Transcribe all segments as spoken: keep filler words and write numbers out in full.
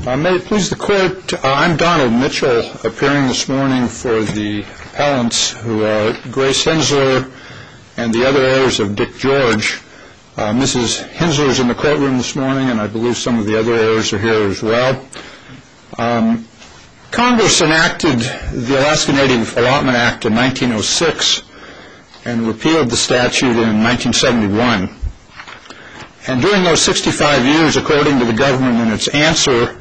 Uh, may it please the Court, uh, I'm Donald Mitchell, appearing this morning for the appellants who are Grace Hensler and the other heirs of Dick George. Uh, Missus Hensler is in the courtroom this morning, and I believe some of the other heirs are here as well. Um, Congress enacted the Alaska Native Allotment Act in nineteen oh six and repealed the statute in nineteen seventy-one. And during those sixty-five years, according to the government in its answer,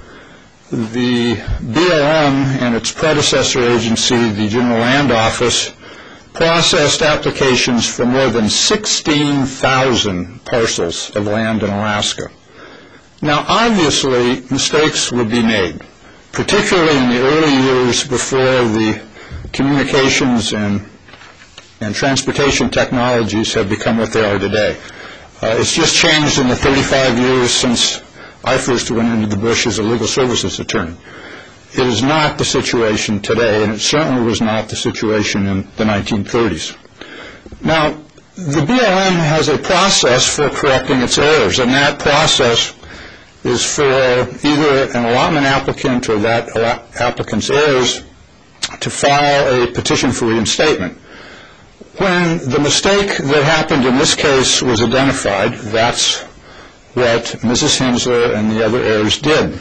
the B L M and its predecessor agency, the General Land Office, processed applications for more than sixteen thousand parcels of land in Alaska. Now, obviously, mistakes would be made, particularly in the early years before the communications and, and transportation technologies have become what they are today. Uh, it's just changed in the thirty-five years since I first went into the bush as a legal services attorney. It is not the situation today, and it certainly was not the situation in the nineteen thirties. Now, the B L M has a process for correcting its errors, and that process is for either an allotment applicant or that applicant's heirs to file a petition for reinstatement. When the mistake that happened in this case was identified, that's what Missus Hensler and the other heirs did.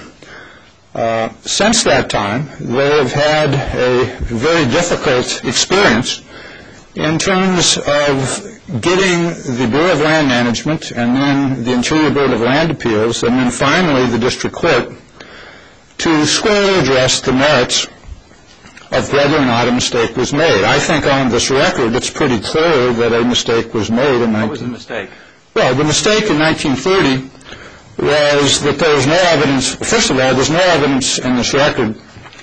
Uh, since that time, they have had a very difficult experience in terms of getting the Bureau of Land Management and then the Interior Board of Land Appeals and then finally the District Court to squarely address the merits of whether or not a mistake was made. I think on this record it's pretty clear that a mistake was made. In what was the mistake? Well, the mistake in nineteen thirty was that there was no evidence, first of all, there's no evidence in this record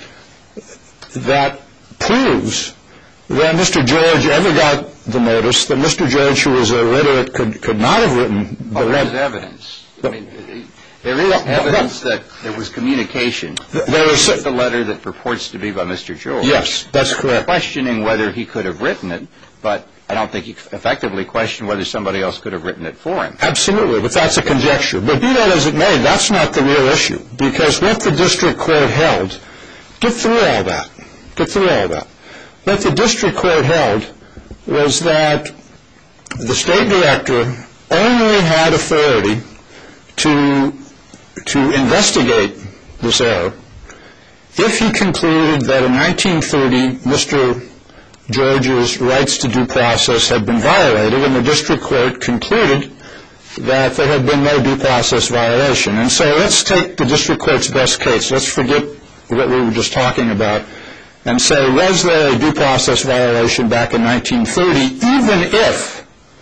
that proves that Mister George ever got the notice, that Mister George, who was illiterate, could, could not have written the letter. Well, there's evidence. I mean, there is evidence that there was communication. There is the letter that purports to be by Mister George. Yes, that's correct. Questioning whether he could have written it, but I don't think he effectively questioned whether somebody else could have written it for him. Absolutely, but that's a conjecture. But be that as it may, that's not the real issue, because what the district court held, get through all that, get through all that. What the district court held was that the state director only had authority to, to investigate this error if he concluded that in nineteen thirty, Mister George's rights to due process had been violated, and the district court concluded that there had been no due process violation. And so let's take the district court's best case. Let's forget what we were just talking about and say, was there a due process violation back in nineteen thirty, even if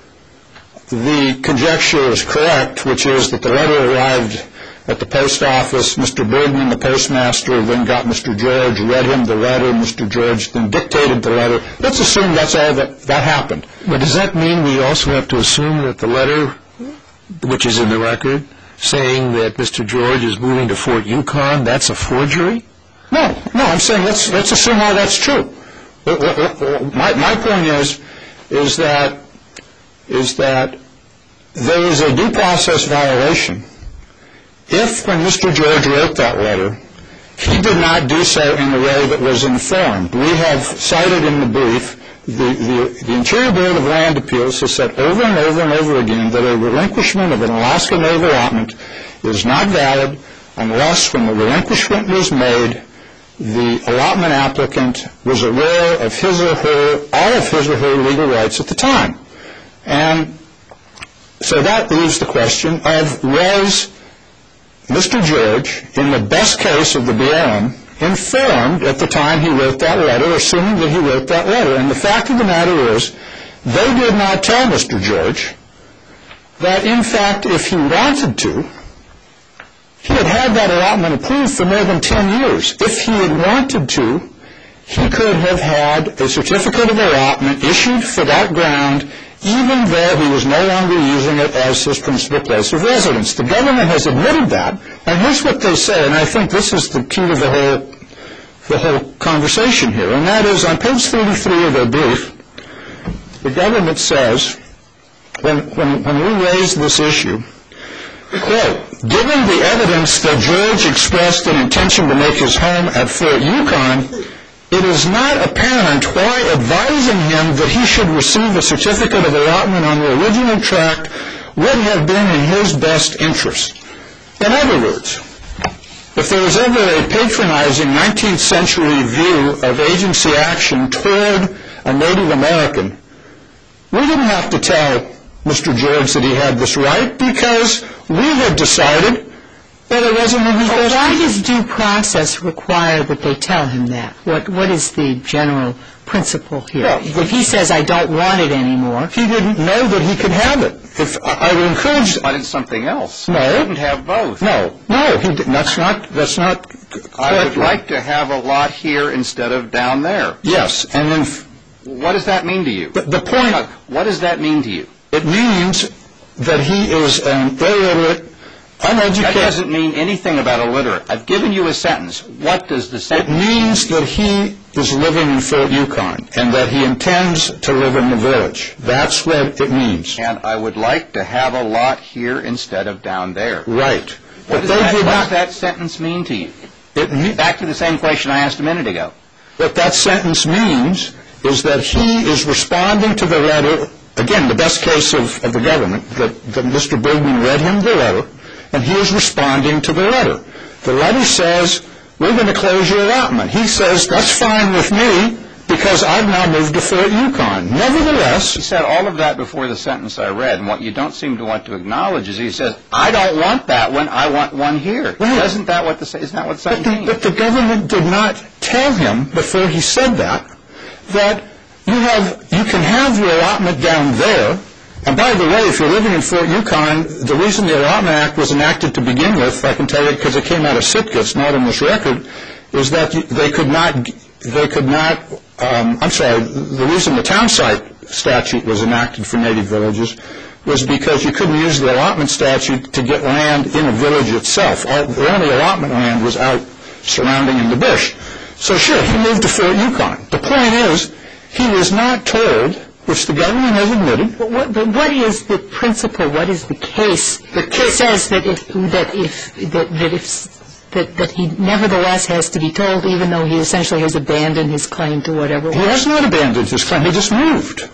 the conjecture is correct, which is that the letter arrived at the post office, Mister Bergman, the postmaster, then got Mister George, read him the letter, Mister George then dictated the letter. Let's assume that's all that, that happened. But does that mean we also have to assume that the letter, which is in the record, saying that Mister George is moving to Fort Yukon, that's a forgery? No, no, I'm saying let's, let's assume all that's true. My, my point is, is that, is that there is a due process violation if, when Mister George wrote that letter, he did not do so in a way that was informed. We have cited in the brief, the, the, the Interior Board of Land Appeals has said over and over and over again that a relinquishment of an Alaska Native allotment is not valid unless, when the relinquishment was made, the allotment applicant was aware of his or her, all of his or her legal rights at the time. And so that leaves the question of, was Mister George, in the best case of the B L M, informed at the time he wrote that letter, assuming that he wrote that letter? And the fact of the matter is, they did not tell Mister George that, in fact, if he wanted to, he had had that allotment approved for more than ten years. If he had wanted to, he could have had a certificate of allotment issued for that ground, even though he was no longer using it as his principal place of residence. The government has admitted that, and here's what they say, and I think this is the key to the whole, the whole conversation here, and that is on page thirty-three of their brief, the government says, when, when, when we raised this issue, quote, given the evidence that George expressed an intention to make his home at Fort Yukon, it is not apparent why advising him that he should receive a certificate of allotment on the original tract would have been in his best interest. In other words, if there was ever a patronizing nineteenth century view of agency action toward a Native American, we didn't have to tell Mister George that he had this right because we had decided that it wasn't in his best interest. Why does due process require that they tell him that? What What is the general principle here? Well, if he says, I don't want it anymore. He didn't know that he could have it. If I, I would encourage... But it's something else. No. He didn't have both. No. No. He did, that's not... That's not... I would like to have a lot here instead of down there. Yes. And then... What does that mean to you? The, the point... What does that mean to you? It means that he is an illiterate, uneducated... That doesn't mean anything about illiterate. I've given you a sentence. What does the sentence mean? It means that he is living in Fort Yukon and that he intends to live in the village. That's what it means. And I would like to have a lot here instead of down there. Right. What, does they that, did what not, does that sentence mean to you? It me- Back to the same question I asked a minute ago. What that sentence means is that he is responding to the letter, again, the best case of, of the government, that, that Mister Bergman read him the letter, and he is responding to the letter. The letter says, we're going to close your allotment. He says, that's fine with me because I've now moved to Fort Yukon. Nevertheless... He said all of that before the sentence I read, and what you don't seem to want to acknowledge is he says, I don't want that one, I want one here. Right. Isn't that what the, isn't that what the sentence but the, means? but the government did not tell him before he said that, that you have, you can have your allotment down there. And by the way, if you're living in Fort Yukon, the reason the Allotment Act was enacted to begin with, I can tell you because it came out of Sitka, it's not in this record, is that they could not, they could not, um, I'm sorry, the reason the town site statute was enacted for native villages was because you couldn't use the allotment statute to get land in a village itself. All, the only allotment land was out surrounding in the bush. So sure, he moved to Fort Yukon. The point is, he was not told, which the government has admitted. But what, but what is the principle? What is the case? The case says that if that if that, that if that, that he nevertheless has to be told, even though he essentially has abandoned his claim to whatever. He has not abandoned his claim. He just moved.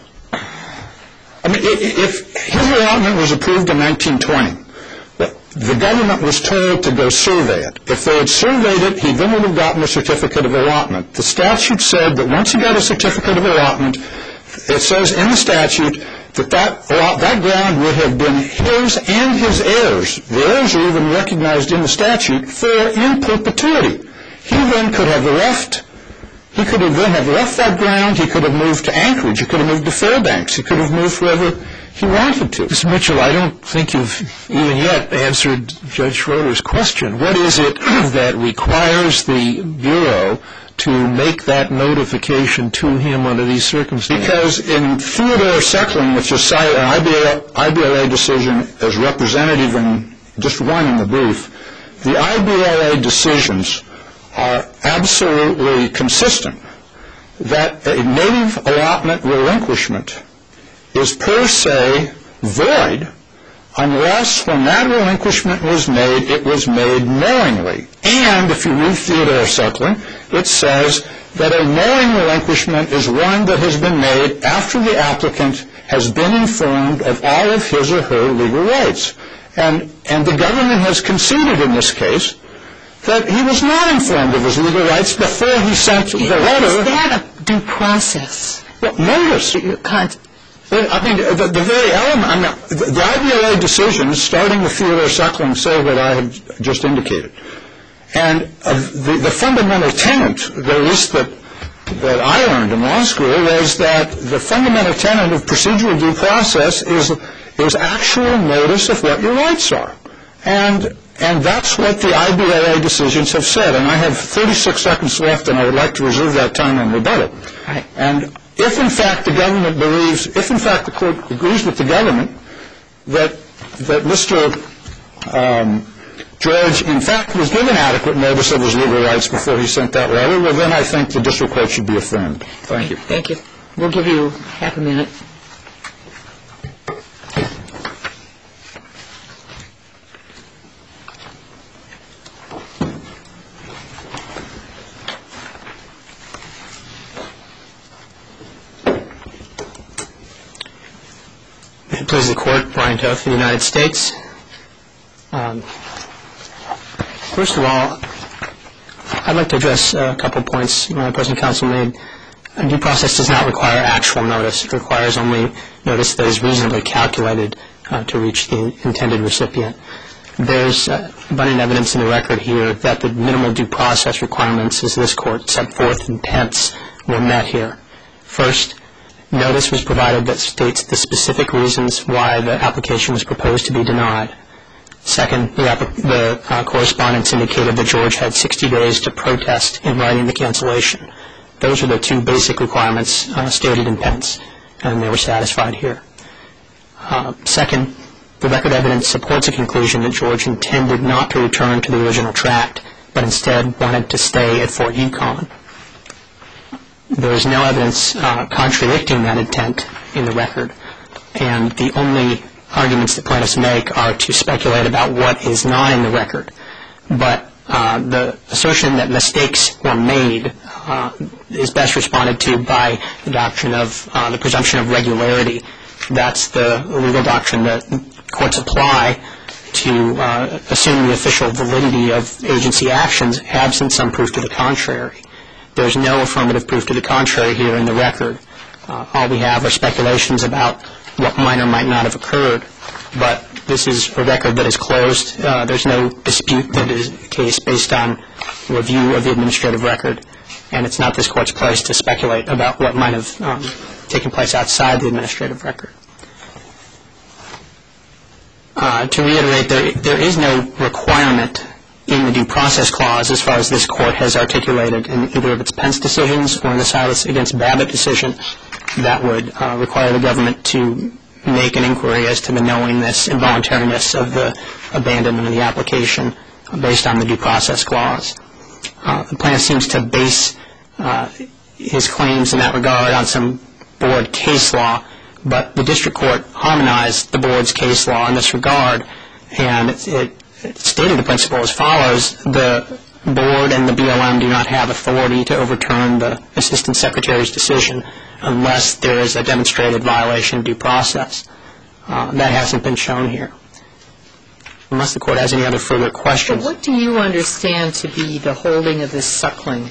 I mean, if his allotment was approved in nineteen twenty, the government was told to go survey it. If they had surveyed it, he then would have gotten a certificate of allotment. The statute said that once he got a certificate of allotment, it says in the statute that that, that ground would have been his and his heirs. The heirs are even recognized in the statute for in perpetuity. He then could have left, he could have then have left that ground, he could have moved to Anchorage, he could have moved to Fairbanks, he could have moved wherever he wanted to. Mister Mitchell, I don't think you've even yet answered Judge Schroeder's question. What is it that requires the Bureau to make that notification to him under these circumstances? Because in Theodore Secklin, which is cited an I B L A decision as representative in just one in the brief, the I B L A decisions are absolutely consistent that a native allotment relinquishment is per se void unless when that relinquishment was made, it was made knowingly. And if you read Theodore Secklin, it says that a knowing relinquishment is one that has been made after the applicant has been informed of all of his or her legal rights. And, and the government has conceded in this case that he was not informed of his legal rights before he sent the letter. Is that a due process? Well, notice. I mean, the, the very element, I mean, the, the I B L A decisions, starting with Theodore Secklin, say what I have just indicated. And uh, the, the fundamental tenet, at least that, that I learned in law school, was that the fundamental tenet of procedural due process is, is actual notice of what your rights are. And, and that's what the I B L A decisions have said. And I have thirty-six seconds left, and I would like to reserve that time on rebuttal. Right. And if, in fact, the government believes, if, in fact, the court agrees with the government that that Mister Um, George, in fact, was given adequate notice of his legal rights before he sent that letter, well, then I think the district court should be affirmed. Thank you. Thank you. We'll give you half a minute. Please the Court, Brian Toth of the United States. Um, first of all, I'd like to address a couple of points my opposing counsel made. A due process does not require actual notice. It requires only notice that is reasonably calculated uh, to reach the intended recipient. There's uh, abundant evidence in the record here that the minimal due process requirements, as this Court set forth in Pence, were met here. First, notice was provided that states the specific reasons why the application was proposed to be denied. Second, the, the uh, correspondence indicated that George had sixty days to protest in writing the cancellation. Those are the two basic requirements uh, stated in Pence, and they were satisfied here. Uh, second, the record evidence supports a conclusion that George intended not to return to the original tract, but instead wanted to stay at Fort Yukon. There is no evidence uh, contradicting that intent in the record, and the only arguments that plaintiffs make are to speculate about what is not in the record. But uh, the assertion that mistakes were made uh, is best responded to by the doctrine of uh, the presumption of regularity. That's the legal doctrine that courts apply to uh, assume the official validity of agency actions absent some proof to the contrary. There's no affirmative proof to the contrary here in the record. Uh, all we have are speculations about what might or might not have occurred, but this is a record that is closed. Uh, there's no dispute that is the case based on review of the administrative record, and it's not this Court's place to speculate about what might have um, taken place outside the administrative record. Uh, to reiterate, there, there is no requirement in the Due Process Clause as far as this Court has articulated in either of its Pence decisions or in the Silas against Babbitt decision that would uh, require the government to make an inquiry as to the knowingness and voluntariness of the abandonment of the application based on the Due Process Clause. Uh, the plaintiff seems to base uh, his claims in that regard on some board case law, but the district court harmonized the board's case law in this regard, and it, it It stated the principle as follows: the board and the B L M do not have authority to overturn the assistant secretary's decision unless there is a demonstrated violation of due process. Uh, that hasn't been shown here. Unless the Court has any other further questions. What do you understand to be the holding of this Suckling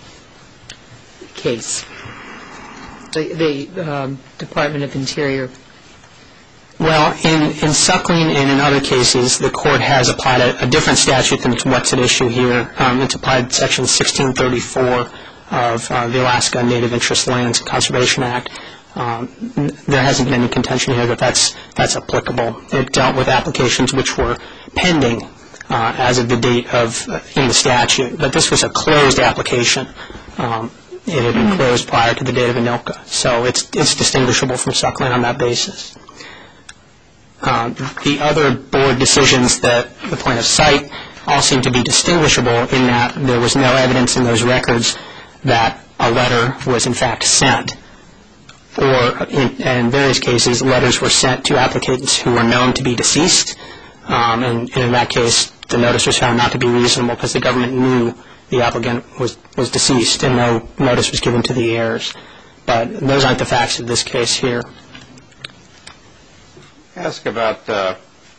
case, the, the um, Department of Interior? Well, in, in Suckling and in other cases, the Court has applied a, a different statute than what's at issue here. Um, it's applied Section sixteen thirty-four of uh, the Alaska Native Interest Lands Conservation Act. Um, there hasn't been any contention here that that's, that's applicable. It dealt with applications which were pending uh, as of the date of uh, in the statute, but this was a closed application. Um, it had been closed prior to the date of ANILCA, so it's, it's distinguishable from Suckling on that basis. Uh, the other board decisions that the plaintiffs cite all seem to be distinguishable in that there was no evidence in those records that a letter was in fact sent, or in, in various cases letters were sent to applicants who were known to be deceased, um, and, and in that case the notice was found not to be reasonable because the government knew the applicant was, was deceased and no notice was given to the heirs. But those aren't the facts of this case here. Ask about uh,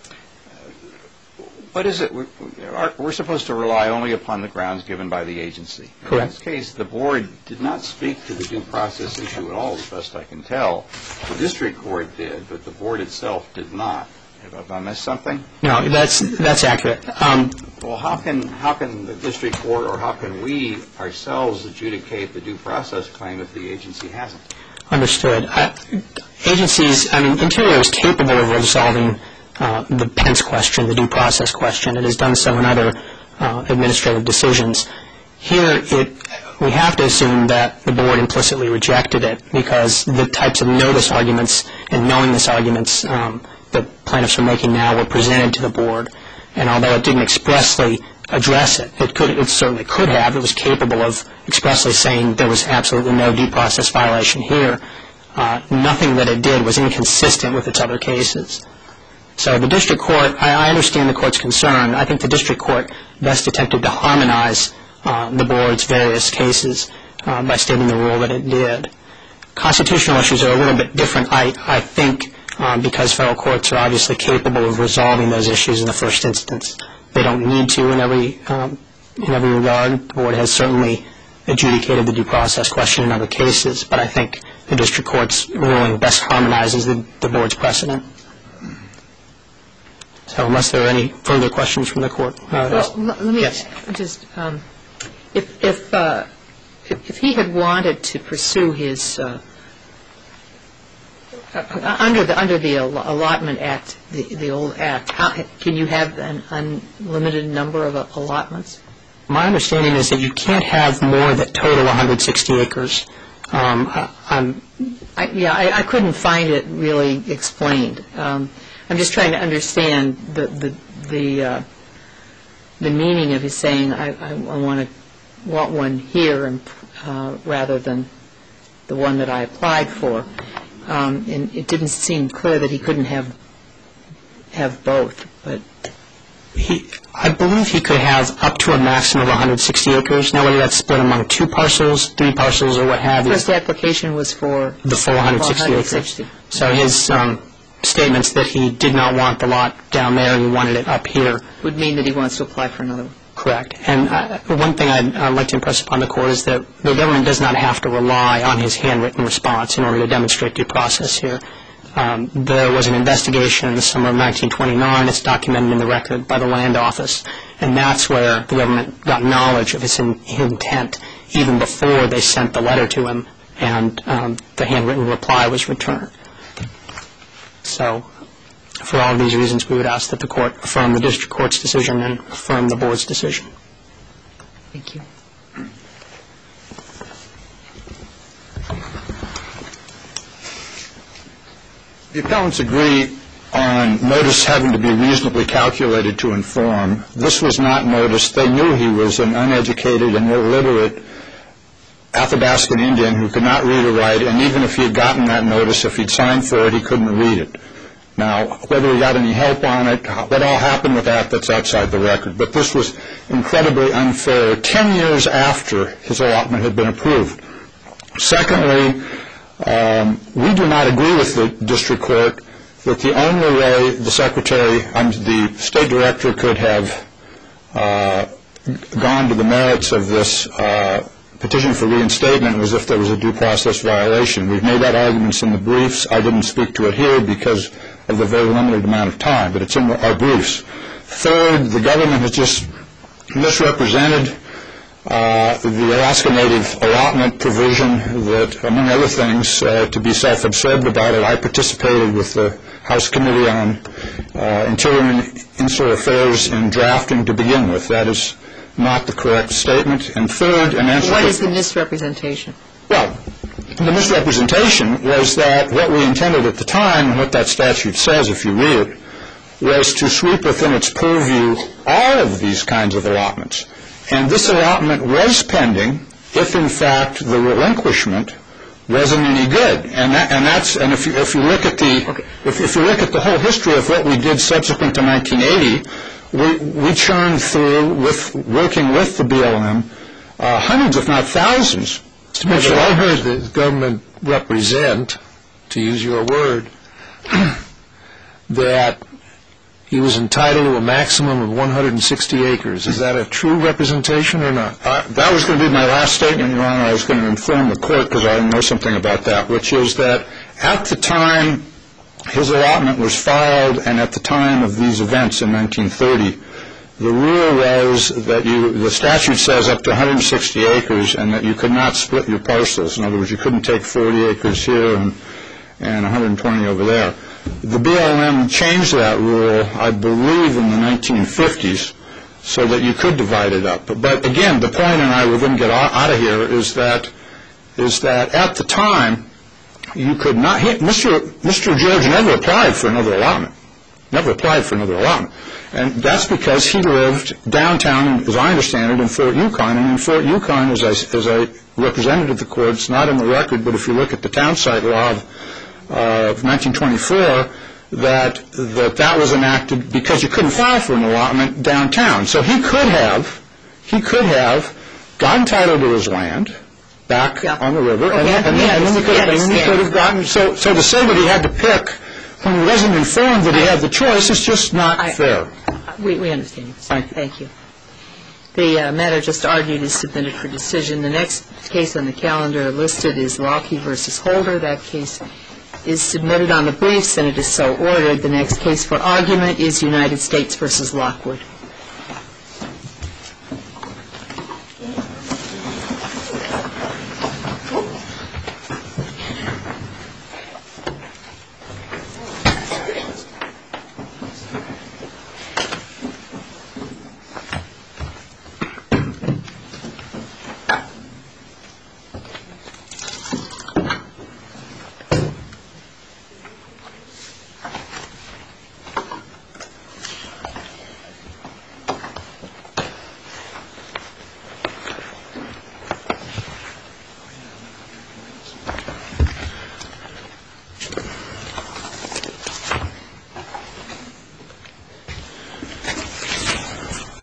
what is it? We're, we're supposed to rely only upon the grounds given by the agency. Correct. In this case, the board did not speak to the due process issue at all, as best I can tell. The district court did, but the board itself did not. Have I missed something? No, that's that's accurate. Um, well, how can how can the district court or how can we ourselves adjudicate the due process claim if the agency hasn't? Understood. Uh, agencies, I mean, Interior is capable of resolving uh, the Pence question, the due process question. It has done so in other uh, administrative decisions. Here, it, we have to assume that the board implicitly rejected it because the types of notice arguments and knowingness arguments um, that plaintiffs are making now were presented to the board. And although it didn't expressly address it, it could, it certainly could have. It was capable of expressly saying there was absolutely no due process violation here. Uh, nothing that it did was inconsistent with its other cases. So the district court, I, I understand the court's concern. I think the district court best attempted to harmonize uh, the board's various cases uh, by stating the rule that it did. Constitutional issues are a little bit different, I, I think, um, because federal courts are obviously capable of resolving those issues in the first instance. They don't need to in every um, in every regard. The board has certainly adjudicated the due process question in other cases, but I think the district court's ruling best harmonizes the, the board's precedent. So unless there are any further questions from the court. Uh, well, let me yes. just, um, if, if, uh, if, if he had wanted to pursue his, uh, uh, under the under the Allotment Act, the, the old act, how, can you have an unlimited number of uh, allotments? My understanding is that you can't have more that total one hundred sixty acres. Um, I, I'm, I, yeah, I, I couldn't find it really explained. Um, I'm just trying to understand the the the, uh, the meaning of his saying I, I, I want to want one here and uh, rather than the one that I applied for. Um, and it didn't seem clear that he couldn't have have both, but. He, I believe he could have up to a maximum of one hundred sixty acres. Now, whether that's split among two parcels, three parcels, or what have you. The first application was for the full one hundred sixty acres. So his um, statements that he did not want the lot down there and he wanted it up here would mean that he wants to apply for another one. Correct. And uh, one thing I'd uh, like to impress upon the court is that the government does not have to rely on his handwritten response in order to demonstrate due process here. Um, there was an investigation in the summer of nineteen twenty-nine. It's documented in the record by the Land Office, and that's where the government got knowledge of his in, intent even before they sent the letter to him and um, the handwritten reply was returned. So for all of these reasons, we would ask that the court affirm the district court's decision and affirm the board's decision. Thank you. The appellants agree on notice having to be reasonably calculated to inform. This was not notice. They knew he was an uneducated and illiterate Athabascan Indian who could not read or write, and even if he had gotten that notice, if he'd signed for it, he couldn't read it. Now, whether he got any help on it, what all happened with that, that's outside the record. But this was incredibly unfair ten years after his allotment had been approved. Secondly, Um, we do not agree with the district court that the only way the secretary, um, the state director could have uh, gone to the merits of this uh, petition for reinstatement was if there was a due process violation. We've made that arguments in the briefs. I didn't speak to it here because of the very limited amount of time, but it's in our briefs. Third, the government has just misrepresented Uh, the Alaska Native allotment provision that, among other things, uh, to be self-absorbed about it, I participated with the House Committee on uh, Interior and Insular Affairs in drafting to begin with. That is not the correct statement. And third, an answer What to, is the misrepresentation? Well, the misrepresentation was that what we intended at the time, and what that statute says if you read it, was to sweep within its purview all of these kinds of allotments. And this allotment was pending if, in fact, the relinquishment wasn't any good. And that, and that's and if you if you look at the okay. if, if you look at the whole history of what we did subsequent to nineteen eighty, we we churned through with working with the B L M uh, hundreds, if not thousands. Mister Mitchell, I heard the government represent, to use your word, that he was entitled to a maximum of one hundred sixty acres. Is that a true representation or not? Uh, that was going to be my last statement, Your Honor. I was going to inform the court because I know something about that, which is that at the time his allotment was filed and at the time of these events in nineteen thirty, the rule was that you, the statute says up to one hundred sixty acres and that you could not split your parcels. In other words, you couldn't take forty acres here and, and one hundred twenty over there. The B L M changed that rule, I believe, in the nineteen fifties, so that you could divide it up. But, but again, the point, and I will then get out of here, is that is that at the time you could not. He, Mister Mister George never applied for another allotment. Never applied for another allotment, and that's because he lived downtown, as I understand it, in Fort Yukon. And in Fort Yukon, as I as I represented at the court, it's not in the record, but if you look at the townsite law of Uh, of nineteen twenty-four, that, that that was enacted because you couldn't file for an allotment downtown. So he could have, he could have gotten title to his land back yeah. on the river, Okay. and, and, yeah, and then he could, yeah, and then he could have gotten, so, so to say that he had to pick when he wasn't informed that he had the choice, it's just not I- fair. We we understand. Thank you. Thank you. The uh, matter just argued is submitted for decision. The next case on the calendar listed is Lockheed versus Holder. That case is submitted on the briefs, and it is so ordered. The next case for argument is United States versus Lockwood.